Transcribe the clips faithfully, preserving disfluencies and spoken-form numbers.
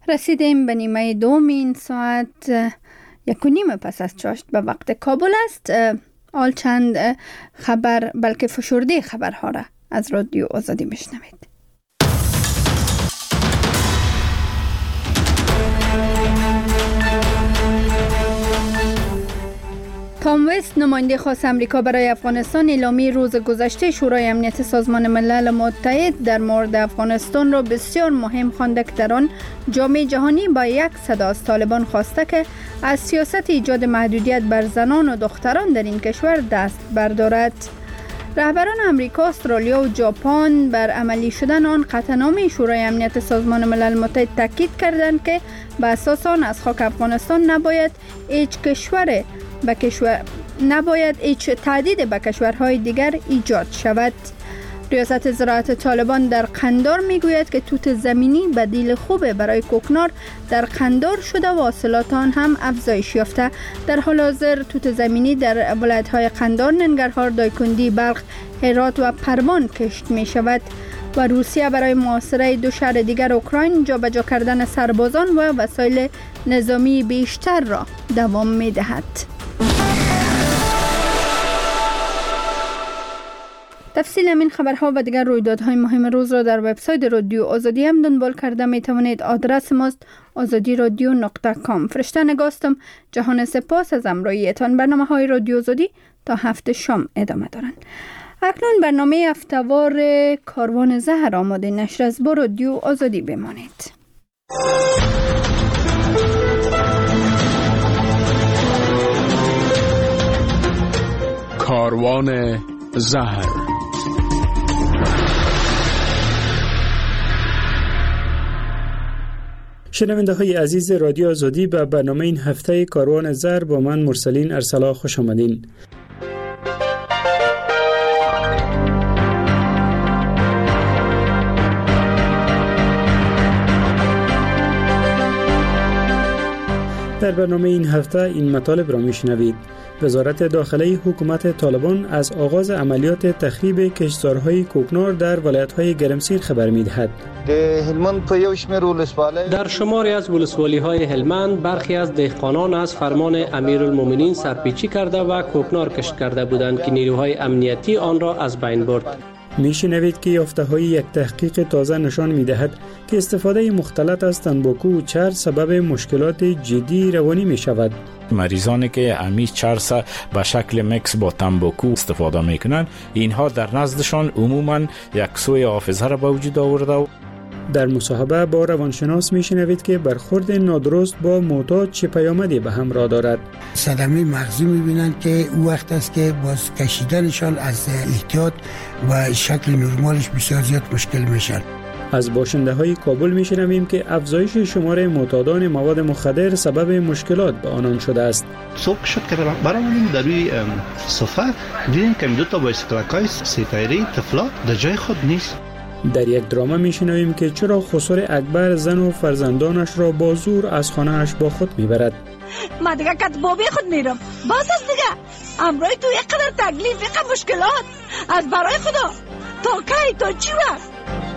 رسیدیم به نیمه دوم این ساعت، یک و نیم پس از چاشت به وقت کابل است. آل چند خبر بلکه فشرده خبرها را از رادیو آزادی میشنوید. تام وست، نماینده خاص امریکا برای افغانستان، اعلامیه روز گذشته شورای امنیت سازمان ملل متحد در مورد افغانستان را بسیار مهم خوانده که در آن جامعه جهانی با یک صدا از طالبان خواسته که از سیاست ایجاد محدودیت بر زنان و دختران در این کشور دست بردارد. رهبران امریکا، استرالیا و ژاپن بر عملی شدن آن قطعنامه شورای امنیت سازمان ملل متحد تاکید کردند که به اساس آن از خاک افغانستان نباید هیچ کشور به کشور نباید هیچ تهدید به کشورهای دیگر ایجاد شود. ریاست زراعت طالبان در قندار میگوید که توت زمینی بدیل خوبه برای کوکنار در قندار شده و حاصلات آن هم افزایش یافته. در حال حاضر توت زمینی در ولایت‌های قندار، ننگرهار، دایکندی، بلخ، هرات و پروان کشت می شود و روسیه برای محاصره دو شهر دیگر اوکراین جابجا کردن سربازان و وسایل نظامی بیشتر را دوام می دهد. تفصیل این خبرها و دیگر رویدادهای مهم روز را در وبسایت رادیو آزادی هم دنبال کرده می توانید. آدرس ماست آزادی رادیو نقطه کام. فرشته نگاستم. جهان سپاس از همراهیتان. برنامه های رادیو آزادی تا هفت شام ادامه دارند. اکنون برنامه هفته‌وار کاروان زهر آماده نشر از با رادیو آزادی بمانید. کاروان زهر. شنونده های عزیز رادیو آزادی، به برنامه این هفته کاروان زهر با من مرسلین ارسلا خوش آمدین. در برنامه این هفته این مطالب را میشنوید. وزارت داخله حکومت طالبان از آغاز عملیات تخریب کشتزارهای کوکنار در ولایت‌های گرمسیر خبر می‌دهد. در شماری از ولسوالی‌های هلمند برخی از دهقانان از فرمان امیرالمومنین سرپیچی کرده و کوکنار کشت کرده بودند که نیروهای امنیتی آن را از بین برد. میشنوید که یافته‌های یک تحقیق تازه نشان می‌دهد که استفاده مختلط از تنباکو و چرس سبب مشکلات جدی روانی می‌شود. مریضانی که امیز چرس به شکل مکس با تنباکو استفاده می‌کنند، اینها در نزدشان عموماً یک سوء حافظه را به وجود آورده و در مصاحبه با روانشناس میشنوید که برخورد نادرست با معتاد چه پیامدی به همراه دارد. صدمه مغزی میبینند که او وقت است که باز کشیدنشان از احتیاط و شکل نرمالش بسیار زیاد مشکل میشن. از باشنده های کابل میشنویم که افزایش شمار معتادان مواد مخدر سبب مشکلات به آنان شده است. صبح شد که برامونیم در روی صفحه دیدیم که دو تا بایسکل‌های سه طفلا در جای خود نیست. در یک درامه میشنویم که چرا خسر اکبر زن و فرزندانش را با زور از خانه‌اش با خود میبرد. ما دیگه کتبابی خود میرم. باز است دیگه. امروی تو یک قدر تکلیف، یک قدر مشکلات. از برای خدا. تا کی تا چی وقت؟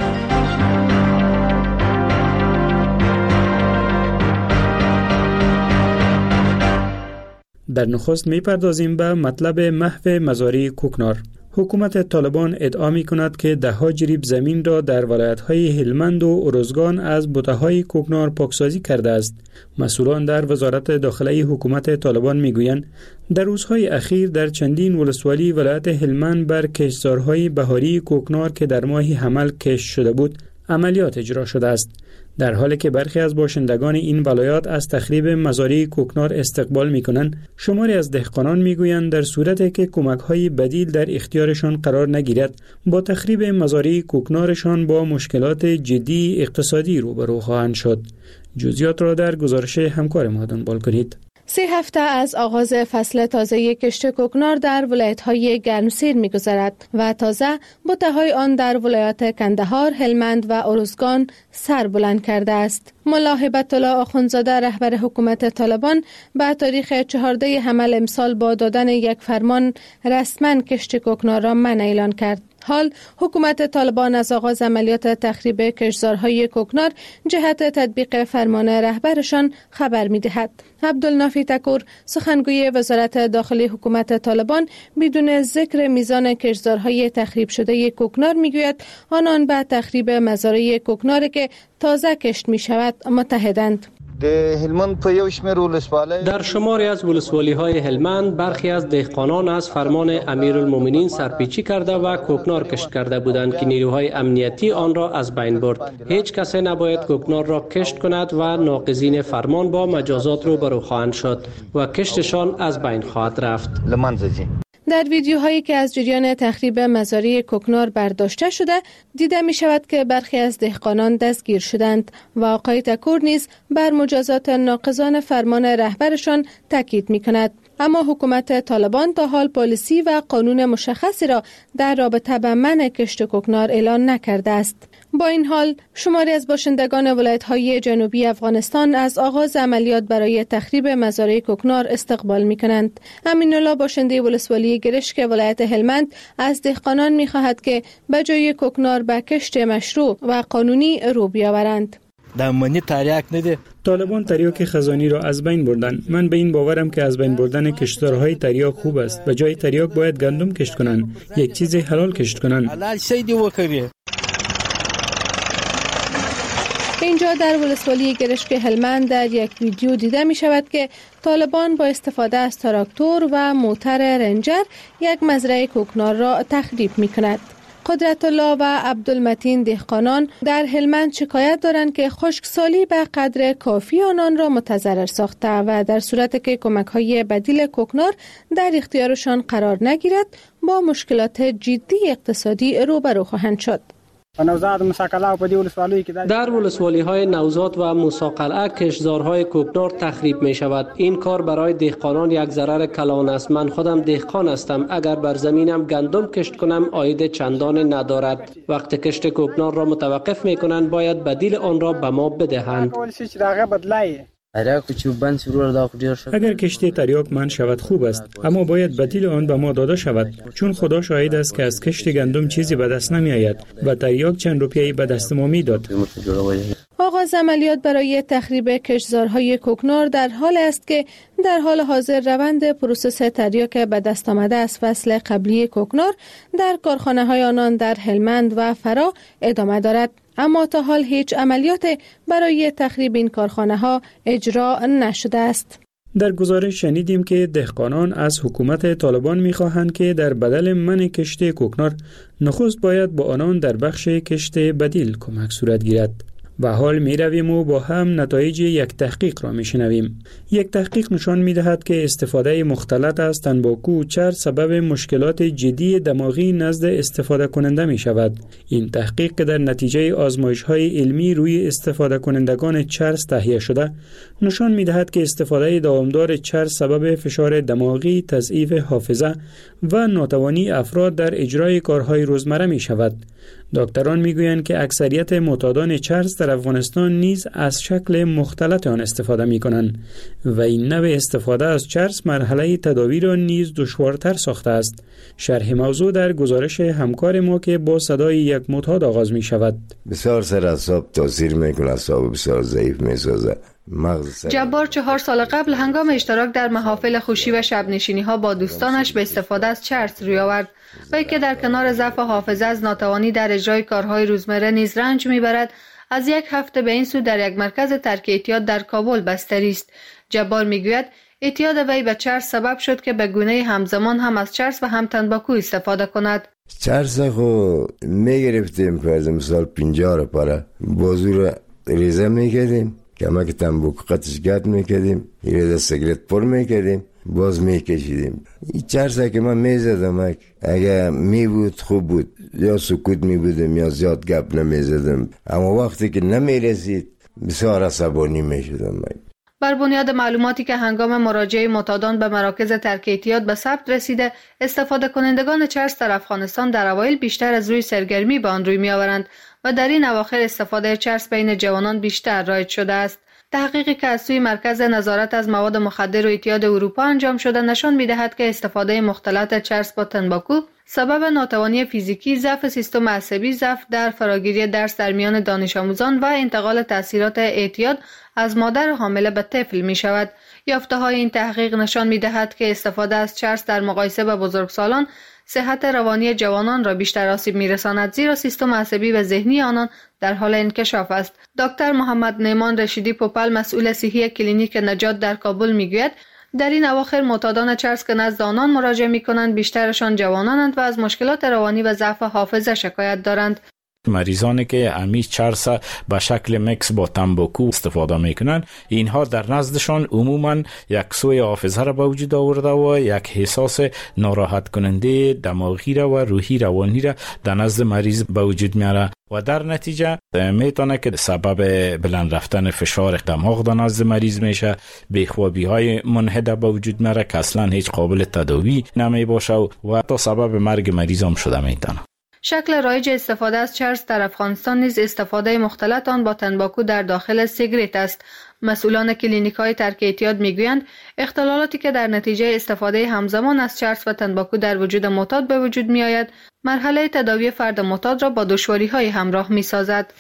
در نخست میپردازیم به مطلب محو مزارع کوکنار. حکومت طالبان ادعا می کند که ده ها جریب زمین را در ولایت‌های هلمند و ارزگان از بوته‌های کوکنار پاکسازی کرده است. مسئولان در وزارت داخله حکومت طالبان می گویند در روزهای اخیر در چندین ولسوالی ولایت هلمند بر کشتزارهای بهاری کوکنار که در ماه حمل کشت شده بود عملیات اجرا شده است، در حالی که برخی از باشندگان این ولایات از تخریب مزارع کوکنار استقبال می‌کنند. شماری از دهقانان می‌گویند در صورتی که کمک‌های بدیل در اختیارشان قرار نگیرد با تخریب مزارع کوکنارشان با مشکلات جدی اقتصادی روبرو خواهند شد. جزئیات را در گزارش همکار ما دنبال کنید. سه هفته از آغاز فصل تازه کشت کوکنار در ولایت‌های گرمسیر می‌گذرد و تازه بوته‌های آن در ولایات کندهار، هلمند و ارزگان سر بلند کرده است. ملا هبت الله آخوندزاده رهبر حکومت طالبان به تاریخ چهاردهم حمل امسال با دادن یک فرمان رسما کشت کوکنار را منع اعلان کرد. حال حکومت طالبان از آغاز عملیات تخریب کشتزارهای کوکنار جهت تطبیق فرمان رهبرشان خبر می‌دهد. عبدالنافی تکور سخنگوی وزارت داخلی حکومت طالبان بدون ذکر میزان کشتزارهای تخریب شده کوکنار میگوید آنان به تخریب مزارع کوکنار که تازه کشت می شود متحدند. در شماری از ولسوالی های هلمند برخی از دهقانان از فرمان امیرالمومنین سرپیچی کرده و کوکنار کشت کرده بودند که نیروهای امنیتی آن را از بین برد. هیچ کسی نباید کوکنار را کشت کند و ناقضین فرمان با مجازات روبرو خواهند شد و کشتشان از بین خواهد رفت. در ویدیوهایی که از جریان تخریب مزارع کوکنار برداشته شده دیده می شود که برخی از دهقانان دستگیر شدند و آقای تکور نیز بر مجازات ناقضان فرمان رهبرشان تاکید می کند. اما حکومت طالبان تا حال پالیسی و قانون مشخصی را در رابطه با منع کشت کوکنار اعلان نکرده است. با این حال شماری از باشندگان ولایت‌های جنوبی افغانستان از آغاز عملیات برای تخریب مزارع کوکنار استقبال می‌کنند. امین الله باشنده ولسوالی گرشک ولایت هلمند از دهقانان می‌خواهد که به جای کوکنار به کشت مشروع و قانونی رو بیاورند. دامنی تریاک نده. طالبان تریاک خزانی را از بین بردند. من به این باورم که از بین بردن کشتزارهای تریاک خوب است. به جای تریاک باید گندم کشت کنند. یک چیز حلال کشت کنند. حلال سیدی وکړي. اینجا در ولسوالی گرشک هلمند در یک ویدیو دیده می شود که طالبان با استفاده از تراکتور و موتر رنجر یک مزرعه کوکنار را تخریب می کند. قدرت الله و عبدالمتین دهقانان در هلمند شکایت دارند که خشکسالی به قدر کافی آنان را متضرر ساخته و در صورت که کمک‌های بدیل کوکنار در اختیارشان قرار نگیرد با مشکلات جدی اقتصادی روبرو خواهند شد. در ولسوالی های نوزاد و موسی کشتزارهای کوکنار تخریب می شود. این کار برای دهقانان یک ضرر کلان است. من خودم دهقان هستم. اگر بر زمینم گندم کشت کنم عاید چندان ندارد. وقتی کشت کوکنار را متوقف می کنند باید بدیل آن را به ما بدهند. اگر کشتی تریاک من شود خوب است، اما باید بدیل آن به ما داده شود، چون خدا شاهد است که از کشت گندم چیزی به دست نمی آید و تریاک چند روپیه‌ای به دست ما می داد. آغاز عملیات برای تخریب کشتزارهای کوکنار در حال است که در حال حاضر روند پروسس تریاک به دست آمده از فصل قبلی کوکنار در کارخانه های آنان در هلمند و فرا ادامه دارد. اما تا حال هیچ عملیات برای تخریب این کارخانه ها اجرا نشده است. در گزارش شنیدیم که دهقانان از حکومت طالبان می‌خواهند که در بدل منع کشت کوکنار نخست باید با آنان در بخش کشت بدیل کمک صورت گیرد. و حال می رویم و با هم نتایج یک تحقیق را می شنویم. یک تحقیق نشان می دهد که استفاده مختلط از تنباکو و چرس سبب مشکلات جدی دماغی نزد استفاده کننده می شود. این تحقیق که در نتیجه آزمایش های علمی روی استفاده کنندگان چرس تهیه شده نشان می دهد که استفاده دوامدار چرس سبب فشار دماغی، تضعیف حافظه و ناتوانی افراد در اجرای کارهای روزمره می شود. دکتران میگویند که اکثریت معتادان چرس در افغانستان نیز از شکل مختلط آن استفاده میکنند و این نوع استفاده از چرس مرحله تداوی را نیز دشوارتر ساخته است. شرح موضوع در گزارش همکار ما که با صدای یک معتاد آغاز می شود. بسیار سر اعصاب تاثیر میکنه، اعصاب بسیار ضعیف میسازه. جبار چهار سال قبل هنگام اشتراک در محافل خوشی و شب نشینی ها با دوستانش به استفاده از چرس روی آورد و که در کنار ضعف حافظه از ناتوانی در اجرای کارهای روزمره نیز رنج میبرد. از یک هفته به این سو در یک مرکز ترک اعتیاد در کابل بستری است. جبار میگوید اعتیاد وی به چرس سبب شد که به گونه همزمان هم از چرس و هم تنباکو استفاده کند. چرس خو میگرفتیم فرض مثال پنجاه رو پاره بازو رو ریزه میکردیم، کمک تنباکو قطش گرد میکردیم، ریزه سیگرت پر میکردیم، باز میکشیدیم. این چرسه که من میزدم اگه میبود خوب بود، یا سکوت میبودم یا زیاد گپ نمیزدم، اما وقتی که نمیرسید بسیار عصبانی میشدم. بر بنیاد معلوماتی که هنگام مراجعه معتادان به مراکز ترک اعتیاد به ثبت رسیده، استفاده کنندگان چرس در افغانستان در اوایل بیشتر از روی سرگرمی به آن روی میآورند و در این اواخر استفاده چرس بین جوانان بیشتر رایج شده است. تحقیقی که از سوی مرکز نظارت از مواد مخدر و اعتیاد اروپا انجام شده نشان می‌دهد که استفاده مختلط چرس با تنباکو سبب ناتوانی فیزیکی، ضعف سیستم عصبی، ضعف در فراگیری درس در میان دانش آموزان و انتقال تاثیرات اعتیاد از مادر حامله به طفل می شود. یافته های این تحقیق نشان می دهد که استفاده از چرس در مقایسه با بزرگسالان صحت روانی جوانان را بیشتر آسیب می رساند، زیرا سیستم عصبی و ذهنی آنان در حال انکشاف است. دکتر محمد نیمان رشیدی پوپل، مسئول صحی کلینیک نجات در کابل می گوید در این اواخر معتادان چرس که نزد آنان مراجعه می کنند بیشترشان جوانانند و از مشکلات روانی و ضعف حافظه شکایت دارند. مریضانی که امی چرس به شکل مکس با تنباکو استفاده میکنن، اینها در نزدشان عموما یک سوی حافظه را به وجود آورده و یک احساس ناراحت کننده دماغی را و روحی روانی را در نزد مریض به وجود میاره و در نتیجه میتونه که سبب بلند رفتن فشار دماغ در نزد مریض میشه، بیخوابی های منحده به وجود میاره که اصلا هیچ قابل تداوی نمی باشه و تا سبب مرگ مریض هم شده میتونه. شکل رایج استفاده از چرس در افغانستان نیز استفاده مختلط آن با تنباکو در داخل سیگریت است. مسئولان کلینیک‌های ترک اعتیاد میگویند اختلالاتی که در نتیجه استفاده همزمان از چرس و تنباکو در وجود معتاد به وجود میآید، مرحله تداوی فرد معتاد را با دشواری‌های همراه می‌سازد.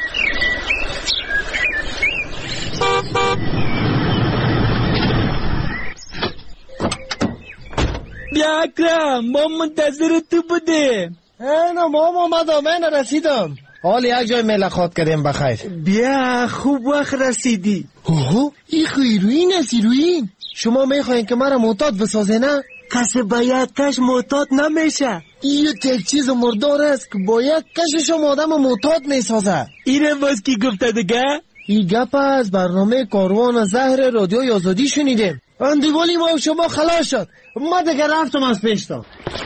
بیا اکرم، ما منتظر تو بودیم. اینا ما اومدم، من رسیدم. حال یک جای ملاقات کردیم بخیر. بیا خوب وقت رسیدی. اوه این خیروین است ایروین. شما میخواین که مرا معتاد بسازه نه؟ کسی باید کش معتاد نمیشه. این یک چیز مردار است که باید کشش آدم معتاد میسازه. اینه باز کی گفته دیگه؟ این گپ از برنامه کاروان زهر رادیوی آزادی شنیدیم. اندیوالی ما شما خلاص شد. ما دیگه رفتم از پیشتم.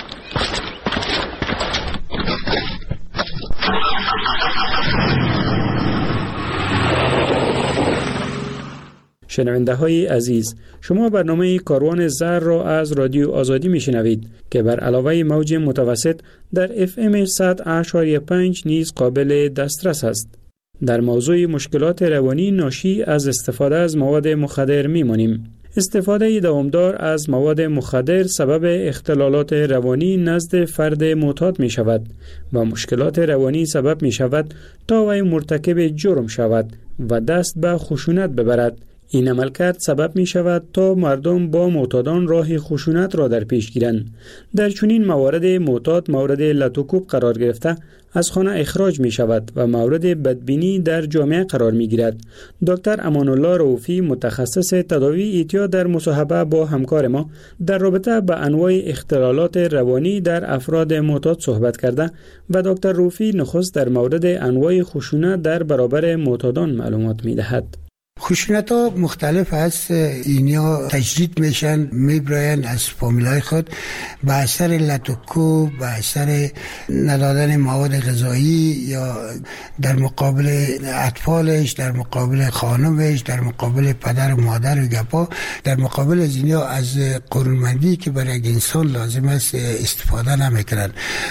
شنونده های عزیز، شما برنامه کاروان زهر را از رادیو آزادی می شنوید که بر علاوه موج متوسط در اف ام صد اشاری پنج نیز قابل دسترس است. در موضوع مشکلات روانی ناشی از استفاده از مواد مخدر می مانیم. استفاده دوامدار از مواد مخدر سبب اختلالات روانی نزد فرد معتاد می شود و مشکلات روانی سبب می شود تا وی مرتکب جرم شود و دست به خشونت ببرد. این عملکرد سبب می شود تا مردم با معتادان راه خشونت را در پیش گیرند. در چنین موارد معتاد مورد لطوکوب قرار گرفته از خانه اخراج می شود و مورد بدبینی در جامعه قرار می گیرد. دکتر امان الله رؤوفی، متخصص تداوی اعتیاد، در مصاحبه با همکار ما در رابطه با انواع اختلالات روانی در افراد معتاد صحبت کرده و دکتر رؤوفی نخست در مورد انواع خشونت در برابر معتادان معلومات می دهد. خشونت ها مختلف هست. اینیا تجدید میشن، میبراین از فامیلای خود به اثر لطوکو، به اثر ندادن مواد غذایی یا در مقابل اطفالش، در مقابل خانمش، در مقابل پدر و مادر و گپا، در مقابل از اینیا از قرونمندی که برای یک انسان لازم است استفاده نمیکنن.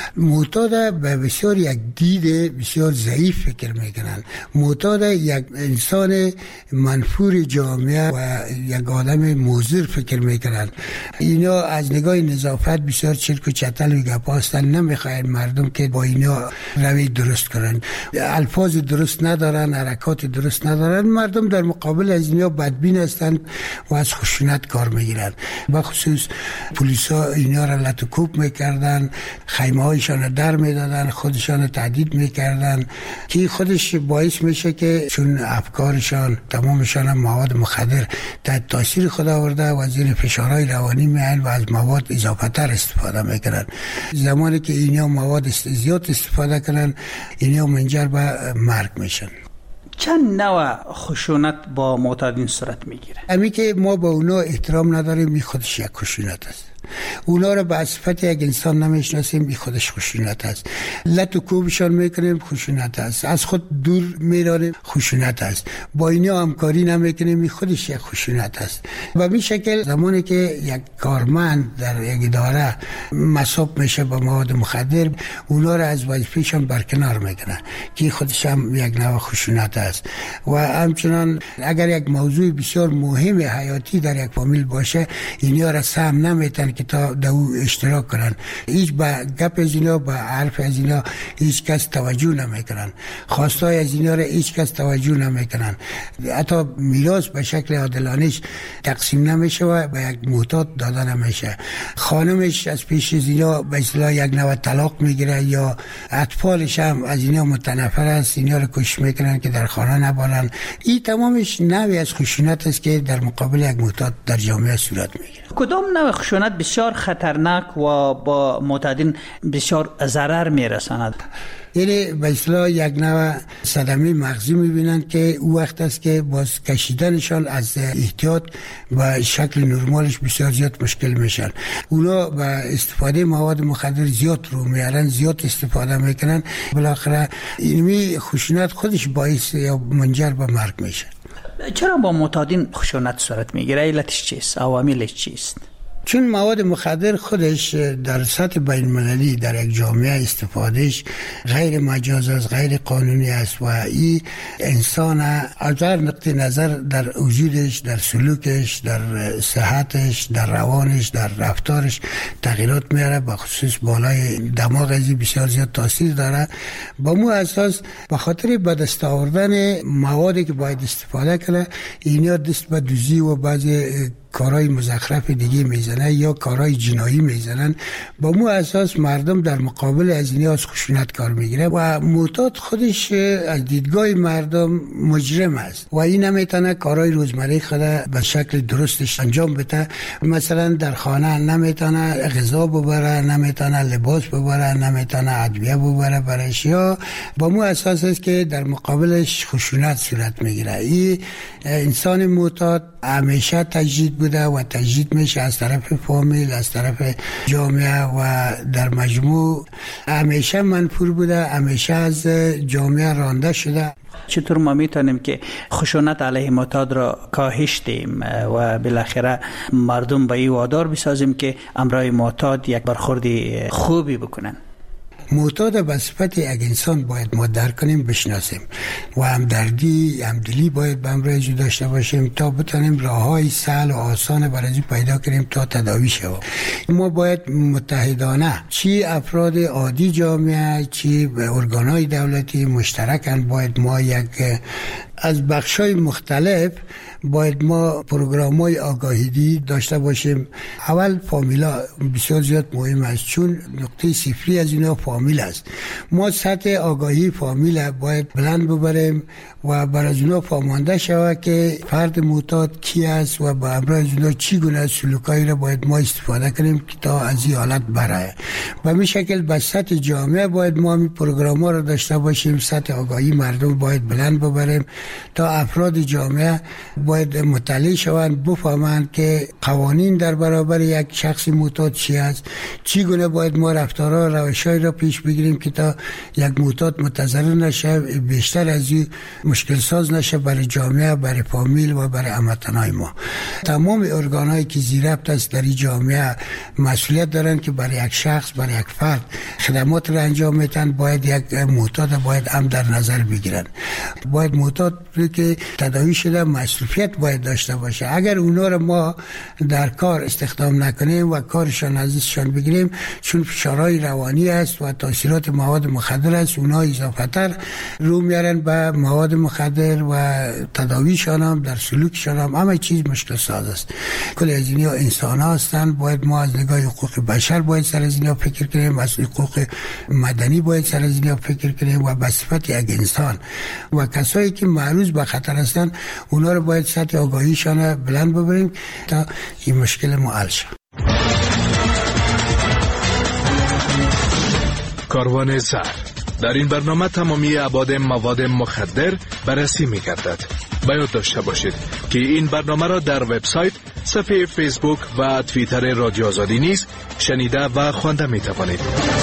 معتاد به بسیار یک دید بسیار ضعیف فکر میکنن. معتاد یک انسان منفور جامعه و یک آدم موزر فکر میکنن. اینا از نگاه نظافت بسیار چرک و چتل و گپا هستن. نمیخواین مردم که با اینا روی درست کنن، الفاظ درست ندارن، حرکات درست ندارن. مردم در مقابل از اینا بدبین هستن و از خشونت کار میگیرن. بخصوص پلیسا اینا را لطوکوب میکردن، خیمه هایشان در میدادن، خودشان تهدید میکردن که خودش باعث میشه که چون افکارشان تمامشان هم مواد مخدر تحت تاثیر خود آورده و زیر فشارهای روانی میان و از مواد اضافه تر استفاده میکنن. زمانی که اینا مواد زیاد استفاده کنن، اینا منجر به مرگ میشن. چند نوع خشونت با معتادین صورت میگیره؟ امی که ما با اونا احترام نداریم، می خودش یک خشونت است. اونا رو به صفت یک انسان نمیشناسیم، بی خودش خشونت است. لط و کوبشان میکنیم، خشونت است. از خود دور میرانیم، خشونت است. با اینا همکاری نمیکنیم، بی خودش یک خشونت است. و به شکل زمانی که یک کارمند در یک اداره مصاب میشه با مواد مخدر، اونا رو از وظیفه‌شان برکنار میکنن که خودش هم یک نوع خشونت است. و همچنان اگر یک موضوع بسیار مهم حیاتی در یک فامیل باشه، اینا را سهم نمیتن که تا دو اشتراک کنن. هیچ با گپ از اینا، با حرف از اینا هیچ کس توجه نمیکنن. خواستای از اینا را هیچ کس توجه نمیکنن. حتی میراث به شکل عادلانش تقسیم نمیشه و به یک معتاد داده نمیشه. خانمش از پیش از اینا به اصطلاح یک نوع طلاق میگیره، یا اطفالش هم از اینا متنفر است، اینا رو کش میکنن که در خانه نبالن. این تمامش نوعی از خشونت است که در مقابل یک معتاد در جامعه صورت میگیره. کدام نوع خشونت بسیار خطرناک و با معتادین بسیار ضرر میرساند؟ یعنی به اصطلاح یک نوع صدمه مغزی میبینند که او وقت است که باز کشیدنشان از احتیاط و شکل نرمالش بسیار زیاد مشکل میشن. اونا با استفاده مواد مخدر زیاد رو میارن، زیاد استفاده میکنن، بالاخره اینمی خشونت خودش باعث یا منجر به مرگ میشه. چرا با معتادین خشونت صورت میگیره؟ علتش چیست؟ عواملش چیست؟ چون مواد مخدر خودش در سطح بین المللی در یک جامعه استفادهش غیر مجاز است، غیر قانونی است و این انسان از هر نقطه نظر در وجودش، در سلوکش، در صحتش، در روانش، در رفتارش تغییرات میاره. به خصوص بالای دماغ ازی بسیار زیاد تاثیر داره. با مو اساس به خاطر به دست آوردن موادی که باید استفاده کنه، اینا دست به دوزی و بعضی کارهای مزخرف دیگه میزنن یا کارهای جنایی میزنن. با مو اساس مردم در مقابل از اینها از خشونت کار میگیره و معتاد خودش از دیدگاه مردم مجرم است و این نمیتونه کارهای روزمره خود به شکل درستش انجام بده. مثلا در خانه نمیتونه غذا ببره، نمیتونه لباس ببره، نمیتونه ادویه ببره برش، یا با مو اساس است که در مقابلش خشونت صورت میگیره. این انسان معتاد همیشه تجدید بوده و تجدید میشه از طرف فامیل، از طرف جامعه و در مجموع همیشه منفور بوده، همیشه از جامعه رانده شده. چطور ما میتونیم که خشونت علیه معتاد را کاهش دیم و بالاخره مردم به این وادار بسازیم که امرای معتاد یک برخورد خوبی بکنن؟ معتاد به صفت یک انسان باید ما درک کنیم، بشناسیم و همدردی، همدلی باید به همراهش داشته باشیم تا بتونیم راههای سهل و آسان برای پیدا کنیم تا تداوی شود. ما باید متحدانه، چی افراد عادی جامعه، چی به ارگانهای دولتی مشترکاً، باید ما یک از بخشای مختلف باید ما پروگرام‌های آگاهی داشته باشیم. اول فامیلا بسیار زیاد مهم است، چون نقطه صفری از اینا فامیل است. ما سطح آگاهی فامیل باید بلند ببریم و برای از اینا فهمانده شود که فرد معتاد کی است و با همراه از اینا چی گونه سلوکایی را باید ما استفاده کنیم که تا از این حالت برای. و به شکل به سطح جامعه باید ما می پروگرام‌ها را داشته باشیم. سطح آگاهی مردم باید بلند ببریم تا افراد جامعه باید مطلع شوند، بفهمند که قوانین در برابر یک شخص معتاد چی است، چی گونه باید ما رفتارها و روش‌های را پیش بگیریم که تا یک معتاد متضرر نشه، بیشتر از این مشکل ساز نشه برای جامعه، برای فامیل و برای هموطنان ما. تمام ارگان‌هایی که زیر ربط است در این جامعه مسئولیت دارن که برای یک شخص، برای یک فرد خدمات را انجام میدن. باید یک معتاد باید هم در نظر بگیرن. باید معتاد که تداوی شده مسئولیت باید داشته باشه. اگر اونا رو ما در کار استخدام نکنیم و کارشان ازشان بگیریم، چون فشارهای روانی است و تاثیرات مواد مخدر است، اونا اضافه تر رو میارن به مواد مخدر و تداویشان هم در سلوکشان هم همه چیز مشکل ساز است. کل از اینها انسان ها هستند. باید ما از نگاه حقوق بشر باید سر از اینها فکر کنیم، از حقوق مدنی باید سر از اینها فکر کنیم و به صفت یک انسان و کسایی که معرض به خطر هستند اونا رو باید سطح آگاهیشان بلند ببریم تا این مشکل حل شه. کاروان زهر. در این برنامه تمامی ابعاد مواد مخدر بررسی می‌گردد. باید داشته باشید که این برنامه را در وبسایت صفحه فیسبوک و توییتر رادیو آزادی نیز شنیده و خوانده می توانید.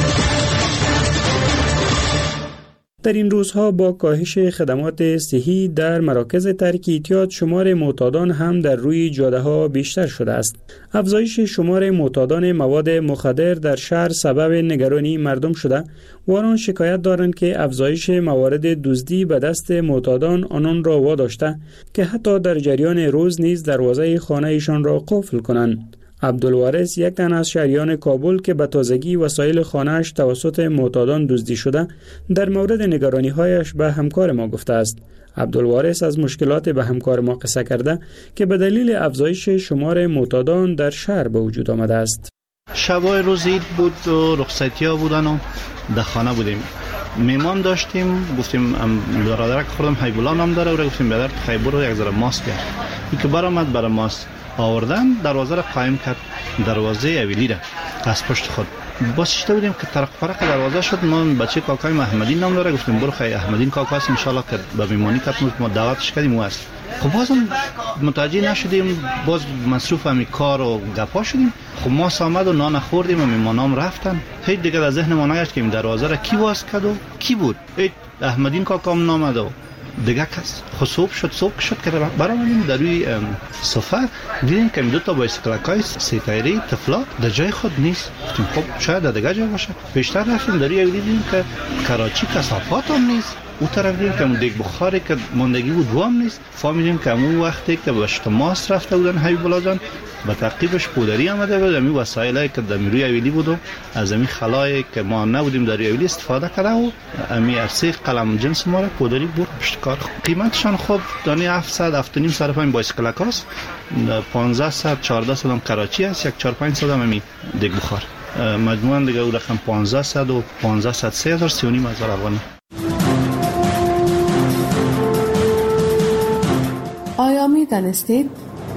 در این روزها با کاهش خدمات صحی در مراکز ترک اعتیاد شمار معتادان هم در روی جاده ها بیشتر شده است. افزایش شمار معتادان مواد مخدر در شهر سبب نگرانی مردم شده و آنان شکایت دارند که افزایش موارد دزدی به دست معتادان آنان را واداشته که حتی در جریان روز نیز دروازه خانه ایشان را قفل کنند. عبدالوارث یک تن از شهریان کابل که به تازگی وسایل خانه‌اش توسط معتادان دزدی شده در مورد نگرانی‌هایش به همکار ما گفته است. عبدالوارث از مشکلات به همکار ما قصه کرده که به دلیل افزایش شمار معتادان در شهر به وجود آمده است. شبای روز عید بود و رخصتی‌ها بودن و در خانه بودیم. میمان داشتیم، گفتیم برادرک خوردم حیبولا نام داره و گفتیم برادر خیبر رو یک ذره ماست کرد. این که برآمد برای ماست آوردن، دروازه را قایم کرد، دروازه اویلی را از پشت خود. باز شده بودیم که طرق فرق دروازه شد. ما بچه کاکای محمدی نام داره، گفتیم برو خیلی احمدین کاکا است ان شاء الله که به میمانی کردیم، ما دعوتش کردیم او است. خب بازم متوجه نشدیم، باز مصروف همی کار و گپا شدیم. خب ما آمد و نان خوردیم و میمانام رفتن. هیچ دیگه در ذهن ما نگشت که این دروازه را کی باز کرد و کی بود. هیچ احمدین کاکا هم نامد و دیگه کس. خب صبح شد صبح شد که برآمدیم در روی سفر دیدیم که دو تا بایسکلکای سه تایره طفلا در جای خود نیست. گفتیم خب شاید در دیگه جای باشه. بیشتر رفتیم در روی دیدیم که کراچی کثافات هم نیست. او طرف دیدیم که اون دیگ بخاری که ماندگی بود دوام نیست. فهمیدیم که اون وقتی که به شتماس رفته بودن حبیب الله جان با تعقیبش پودری آمده بود، امی وسایلی که در روی اویلی بود و از امی خلایی که ما نبودیم در روی اویلی استفاده کرده و امی ارسی قلم جنس ما را پودری برد پشت کار. قیمتشان خب دانی هفتصد هفت و نیم صرف این بایسکلک است، پانزده چهارده صد هم کراچی است، یک چهار پنج صد هم امی دیگ بخار. مجموعاً دیگه او رقم پانزده صد و پانزده صد سه هزار سی و نیم هزار افغانی. آیا می دانستید؟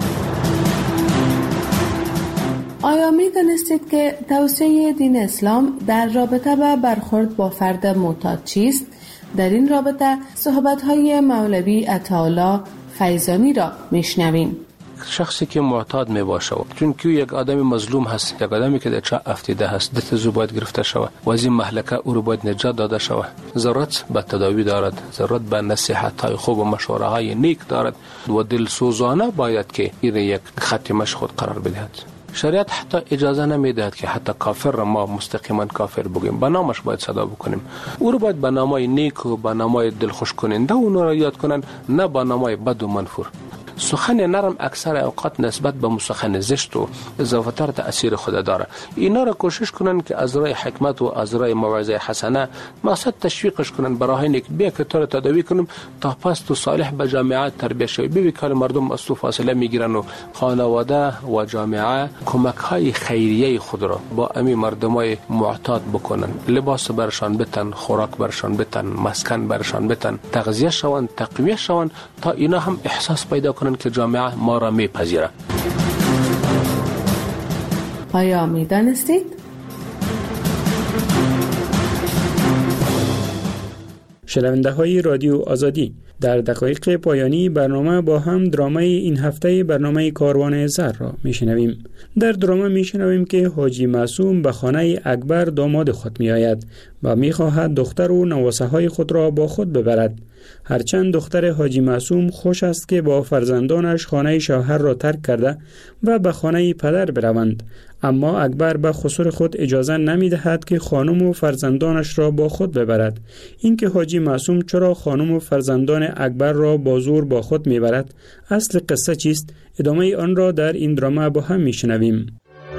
آیا می دانستید که توصیه دین اسلام در رابطه با برخورد با فرد معتاد چیست؟ در این رابطه صحبت‌های مولوی عطاالله فیضانی را میشنویم. شخصی که معتاد می باشه چون که یک آدم مظلوم هست، یک آدمی که در چه افتیده هست، دست زو باید گرفته شود و از این مهلکه او رو باید نجات داده شود. ضرورت به تداوی دارد، ضرورت به نصیحت های خوب و مشوره های نیک دارد و دلسوزانه باید که این یک خط مشی خود قرار بدهد. شریعت حتی اجازه نمیدهد که حتی کافر را ما مستقیما کافر بگیم، به نامش باید صدا بکنیم. او رو باید به نامای نیک و به نامای دلخوش کننده اون را یاد کنن، نه به نامای بد و منفور. سخن نرم اکثر اوقات نسبت به سخن زشت و اضافه‌تر تأثیر خود داره. اینا را کوشش کنن که از راه حکمت و از راه موعظه حسنه مقصد تشویقش کنن، برای اینکه بیا که تو را تداوی کنیم تا پس تو صالح به جامعه تربیت شوی. ببین که مردم از تو فاصله میگیرن و خانواده و جامعه کمک های خیریه خود را با امی مردمای معتاد بکنن، لباس برشان بتن، خوراک برشان بتن، مسکن برشان بتن، تغذیه شون، تقویه شون تا اینا هم احساس پیدا کنن که جامعه ما را میپذیره. آیا میدانستید؟ شنونده های رادیو آزادی، در دقایق پایانی برنامه با هم درامه این هفته برنامه کاروان زر را میشنویم. در درامه میشنویم که حاجی معصوم به خانه اکبر داماد خود میآید و میخواهد دختر و نواسه های خود را با خود ببرد. هرچند دختر حاجی معصوم خوش است که با فرزندانش خانه شوهر را ترک کرده و به خانه پدر بروند، اما اکبر به خسر خود اجازه نمی دهد که خانم و فرزندانش را با خود ببرد. اینکه حاجی معصوم چرا خانم و فرزندان اکبر را با زور با خود می برد، اصل قصه چیست؟ ادامه آن را در این درامه با هم می شنویم.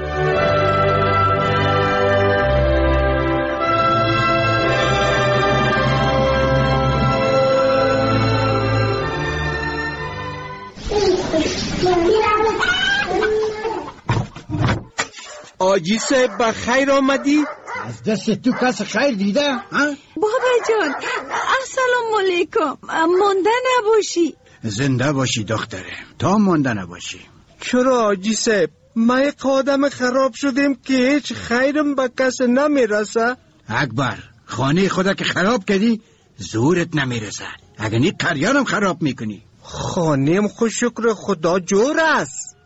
آجی صاحب بخیر آمدی؟ از دست تو کس خیر دیده؟ بابا جان السلام علیکم. مانده نباشی. زنده باشی دختره، تا مانده نباشی. چرا آجی صاحب؟ ما یک آدم خراب شدیم که هیچ خیرم به کس نمیرسه. اکبر خانه خدا که خراب کردی زورت نمیرسه، اگر نی قریانم خراب میکنی. خانیم خود شکر خدا جور است.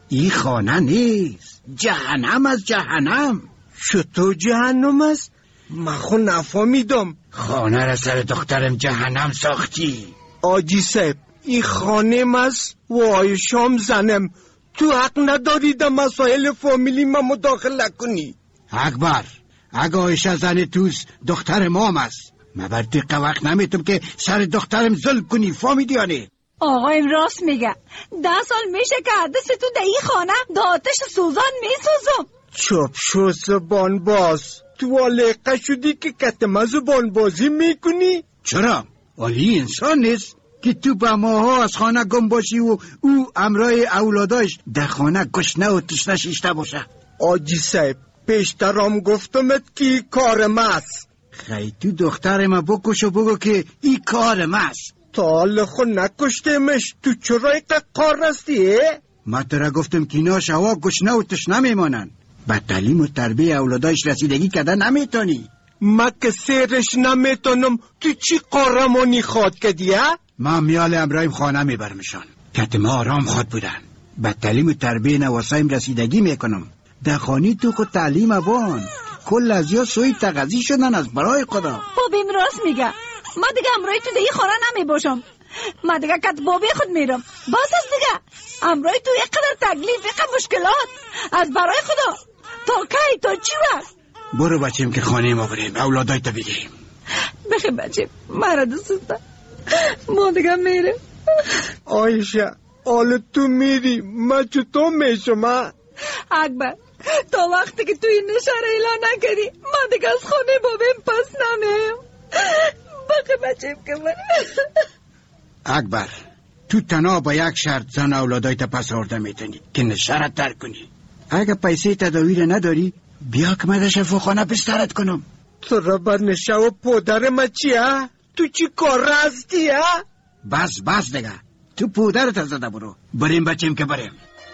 این خانه نیست، جهنم از جهنم. چطور جهنم است؟ من خود نفهمیدم. خانه را سر دخترم جهنم ساختی. آجی صاحب این خانه است و آیشام زنم. تو حق نداری در مسائل فامیلی ما مداخله کنی. اکبر اگه آیشه زن توست دختر مام است. من بر دقیقه وقت نمیتونم که سر دخترم ظلم کنی، فهمیدی یا نه؟ آقایم راست میگه. ده سال میشه که حدث تو در این خانه دا آتش سوزان میسوزم. چوب شو زبان باز. تو علیقه شدی که کتمه زبان بازی میکنی؟ چرا؟ ولی انسان نیست که تو با ماها از خانه گم باشی و او امرای اولاداش در خانه گشنه و تشنه شیشته باشه. آجی صاحب پیشترام گفتمت که کار ماست. خیلی تو دختر ما بکش و بگو که این کار ماست. تا حال خود نکشتمش، تو چرا ایقه کار رستی؟ ما ترا گفتم که اینا شوا گشنه و تشنه میمانن. با تعلیم و تربیه اولاداش رسیدگی کده نمیتونی. ما که سیرش نمیتونم، تو چی قارمانی خواد کدی ها؟ ما میال امرایم خانه میبرمشان. کتما آرام خواد بودن. با تعلیم و تربیه نواسایم رسیدگی میکنم. در خانی تو خود تعلیم بان. کل از یا سوی تغذی شدن از برای خدا. بابیم راست میگه. ما دیگه امرای تو دیگه خانه نمی باشم. ما دیگه کت بابی خود میرم. باز از دیگه امرای تو یک قدر تکلیف، یک مشکلات از برای خدا. تا کی تا چی وقت؟ برو بچیم که خانه ما بریم، اولادای تا بگیم. بخی بچیم مرا دوستا ما دیگه میرم. آیشه حال تو میری ما چطور میشم ها؟ اکبر تا وقتی که تو این نشر اعلان نکردی ما دیگه از خانه بابیم پس نمیم. بخی بچیم که من اکبر تو تنها با یک شرط زن اولادای تا پس آورده میتونی که نشرت ترک کنی. اگه پیسه تداویر نداری بیا که من در شفاخانه بسترت کنم. تو را بر نشه و پودر ما چی ها؟ تو چی کار راستی ها؟ بس بس دیگه تو پودرت زده برو. بریم بچیم که بریم.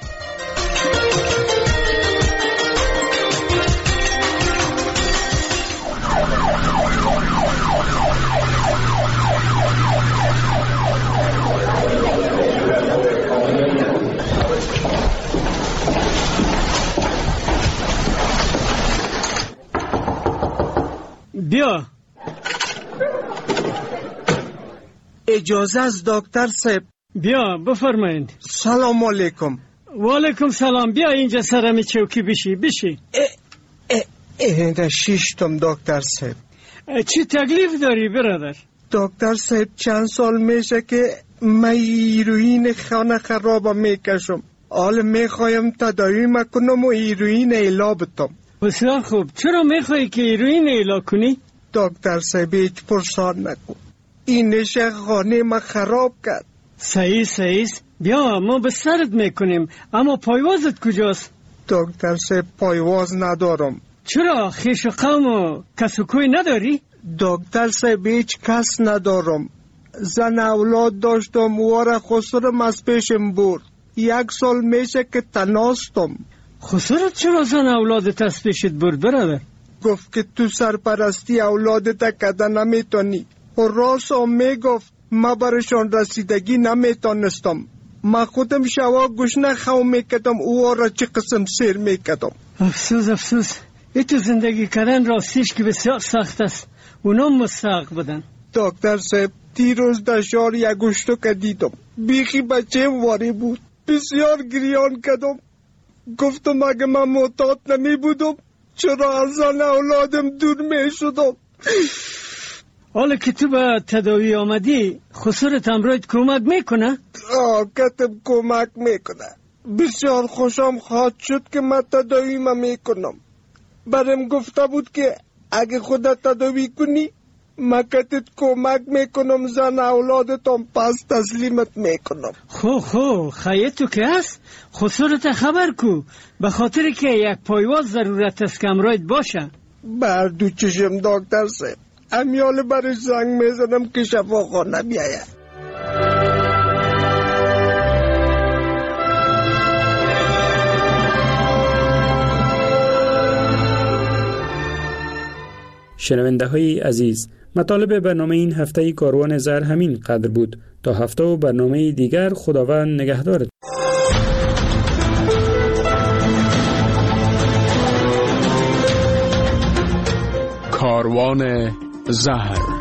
بیا. اجازه از دکتر صاحب. بیا بفرمایید. سلام علیکم. و علیکم سلام. بیا اینجا سرم چوکی بشی بشی. اینه شیشتم دکتر صاحب. چی تکلیف داری برادر؟ دکتر صاحب چند سال میشه که من هیروئین خانه خراب میکشم. حال میخوایم تداوی مکنم و هیروئین ایلا بتم. بسیار خوب. چرا میخوایی که هیروئین ایلا کنی؟ دکتر صاحب هیچ پرسان نکن. این نشه خانه ما خراب کرد. صحیح صحیح. بیا ما به سرت میکنیم. اما پایوازت کجاست؟ دکتر صاحب پایواز ندارم. چرا خیش و قوم و کس و کوی نداری؟ دکتر صاحب هیچ کس ندارم. زن اولاد داشتم واره خسرم از پیشم برد. یک سال میشه که تناستم. خسرت چرا زن اولادت از پیشت برد برادر؟ گفت که تو سرپرستی اولادت کده نمیتونی. و راست هم میگفت ما برشان رسیدگی نمیتونستم. ما خودم شوا گوشنه خو میکدم او را چه قسم سیر میکدم. افسوس افسوس. ای تو زندگی کردن راستیش که بسیار سخت است. اونم مستحق بدن. دکتر صاحب دیروز در شهر یک گوشتو که دیدم. بیخی بچه واری بود. بسیار گریان کدم. گفتم اگه من معتاد نمی بودم چرا از زن اولادم دور می شدم. حالا که تو به تداوی آمدی خسرت امرایت کمک میکنه؟ آه کتب کمک میکنه. بسیار خوشم خواهد شد که من تداوی ما میکنم. برم گفته بود که اگه خودت تداوی کنی من کتت کمک میکنم زن اولادتم پس تسلیمت میکنم. خو خو خیلی که هست خسرت خبر کو به خاطر که یک پایواز ضرورت است که امرایت باشه. بر دو چشم دکتر صاحب امیال برش زنگ میزنم که شفاخانه بیاید. شنونده های عزیز، مطالب برنامه این هفته کاروان زر همین قدر بود. تا هفته و برنامه دیگر خداوند نگهدارت. کاروان زهر.